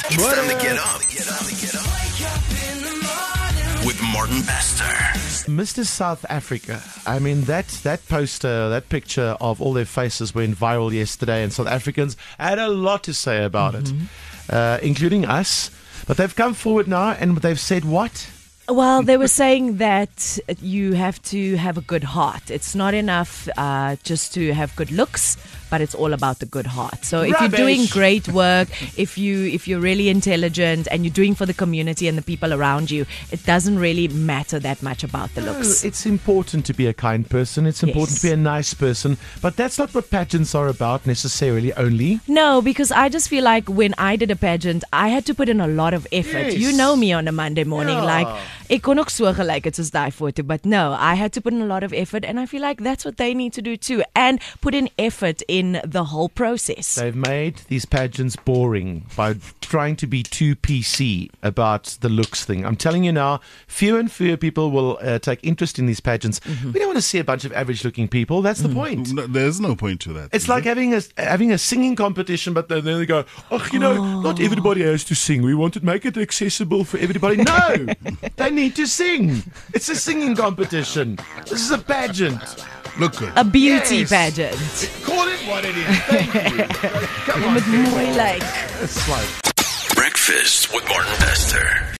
It's time to get up. With Martin Bester. Mr. South Africa. I mean, that poster, that picture of all their faces went viral yesterday, and South Africans had a lot to say about it, including us. But they've come forward now and they've said what? Well, they were saying that you have to have a good heart. It's not enough just to have good looks, but it's all about the good heart. So if you're doing great work, if you're really intelligent and you're doing for the community and the people around you, it doesn't really matter that much about the looks. It's important to be a kind person. It's important to be a nice person. But that's not what pageants are about necessarily only. No, because I just feel like when I did a pageant, I had to put in a lot of effort. Yes. You know me on a Monday morning. Like, ek kon ook so gelyk het soos daai foto, but no, I had to put in a lot of effort, and I feel like that's what they need to do too, and put in effort in the whole process. They've made these pageants boring by trying to be too PC about the looks thing. I'm telling you now, fewer and fewer people will take interest in these pageants. We don't want to see a bunch of average-looking people. That's the point. No, there's no point to that. It's like having a singing competition, but then they go, not everybody has to sing. We want to make it accessible for everybody. No, they need to sing. It's a singing competition. This is a pageant. Look good. A beauty pageant. Call it what it is. Thank you. Come on. Met mooi lyk. It's like... Breakfast with Martin Bester.